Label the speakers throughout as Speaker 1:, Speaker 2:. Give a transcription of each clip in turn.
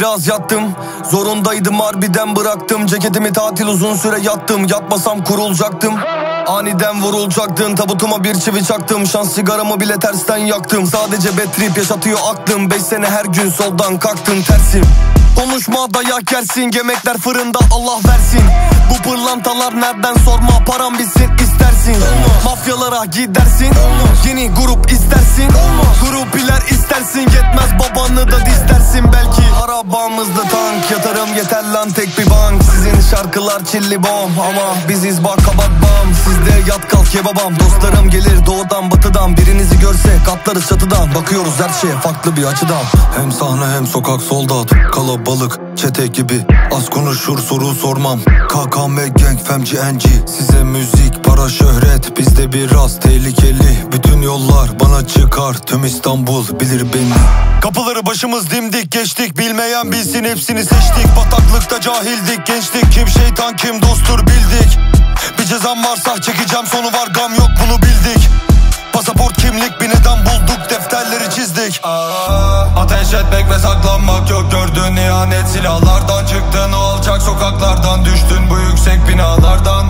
Speaker 1: biraz yattım. Zorundaydım harbiden bıraktım. Ceketimi tatil uzun süre yattım. Yatmasam kurulacaktım. Aniden vurulacaktın. Tabutuma bir çivi çaktım. Şans sigaramı bile tersten yaktım. Sadece bad trip yaşatıyor aklım. 5 sene her gün soldan kalktım tersim. Konuşma dayak yersin. Yemekler fırında Allah versin. Bu pırlantalar nereden sorma. Param bitsin istersin. Mafyalara gidersin. Yeni grup istersin. Grupiler istersin. Yetmez babanı da dizlersin belki. Arabamızda tank. Yatarım yeter lan tek bir bank. Sizin şarkılar çilli bom. Ama biziz bak kabat bam. Sizde yat kalk ye babam. Dostlarım gelir doğudan batıdan. Birinizi görse katlarız çatıdan. Bakıyoruz her şeye farklı bir açıdan. Hem sahne hem sokak soldat. Kalabalık çete gibi. Az konuşur soru sormam. KKM gang femci NG. Size müzik para şöhret. Bizde biraz tehlikeli. Bütün yollar bana çıkar. Tüm İstanbul bilir beni. Kapıları başımız dimdik geçtik. Bilmeyen bilsin hepsini seçtik. Bataklıkta cahildik gençlik. Kim şeytan kim dosttur bildik. Bir cezam varsa çekeceğim sonu var gam yok bunu bildik. Pasaport kimlik bir neden bulduk defterleri çizdik. Ateş etmek ve saklanmak yok gördün ihanet. Silahlardan çıktın o alçak sokaklardan. Düştün bu yüksek binalardan.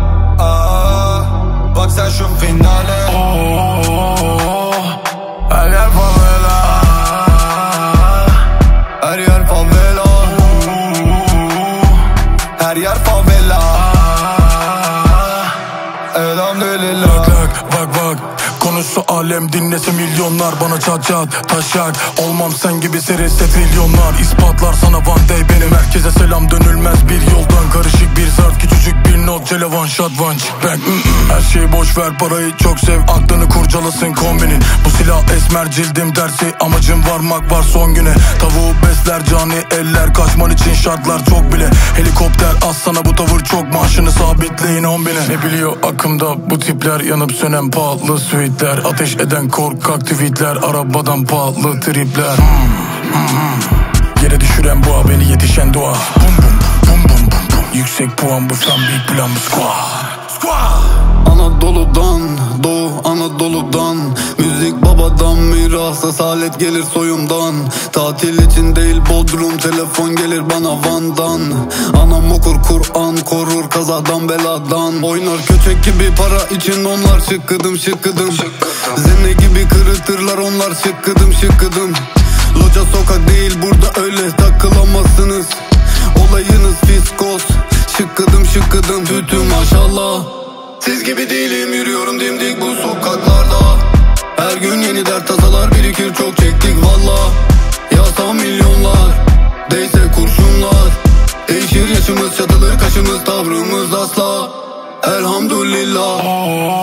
Speaker 1: Bak sen şu finale. Her yer favela. Her yer favela. Her yer favela. Elhamdülillah. Bak konuşsa alem dinlese milyonlar. Bana çat çat taşak. Olmam sen gibi serisi trilyonlar. İspatlar sana one day benim. Herkese selam dönülmez bir yoldan. Karışık bir zarf küçücük bir not. Cele one shot one chick back. Her şeyi boş ver parayı çok sev. Aklını kurcalasın kombinin. Bu silah esmer cildim dersi. Amacım varmak var son güne. Tavuğu besler cani eller. Kaçman için şartlar çok bile. Helikopter az sana bu tavır çok. Maaşını sabitleyin 10 bine. Ne biliyor akımda bu tipler. Yanıp sönen pahalı suitler. Ateş eden korkak tweetler. Arabadan pahalı tripler. Yere düşüren boğa beni yetişen doğa. Bum bum bum bum bum bum. Yüksek puan bu sen büyük plan bu squad.
Speaker 2: Anadolu'dan, Doğu Anadolu'dan. Müzik babadan miras, asalet gelir soyumdan. Tatil için değil Bodrum, telefon gelir bana Van'dan. Anam okur Kur'an, korur kazadan beladan. Oynar köçek gibi para için onlar şıkkıdım. Zenne gibi kırıtırlar onlar şıkkıdım. Loca sokak değil burada öyle takılamazsınız. Olayınız fiskos, şıkkıdım. Tütü maşallah. Siz gibi değilim yürüyorum dimdik bu sokaklarda. Her gün yeni dert tasalar birikir çok çektik valla. Yasam milyonlar, değse kurşunlar. Değişir yaşımız çatılır kaşımız tavrımız asla. Elhamdülillah.